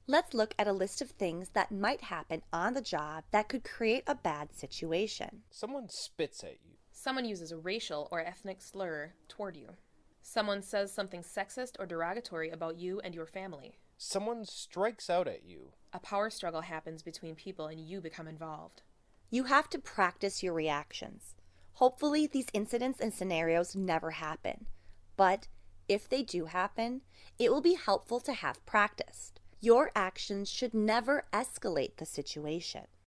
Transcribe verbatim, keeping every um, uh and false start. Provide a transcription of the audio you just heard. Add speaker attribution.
Speaker 1: Let's look at a list of things that might happen on the job that could create a bad situation.
Speaker 2: Someone spits at you.
Speaker 3: Someone uses a racial or ethnic slur toward you. Someone says something sexist or derogatory about you and your family.
Speaker 2: Someone strikes out at you.
Speaker 3: A power struggle happens between people and you become involved.
Speaker 1: You have to practice your reactions. Hopefully, these incidents and scenarios never happen. But if they do happen, it will be helpful to have practiced. Your actions should never escalate the situation.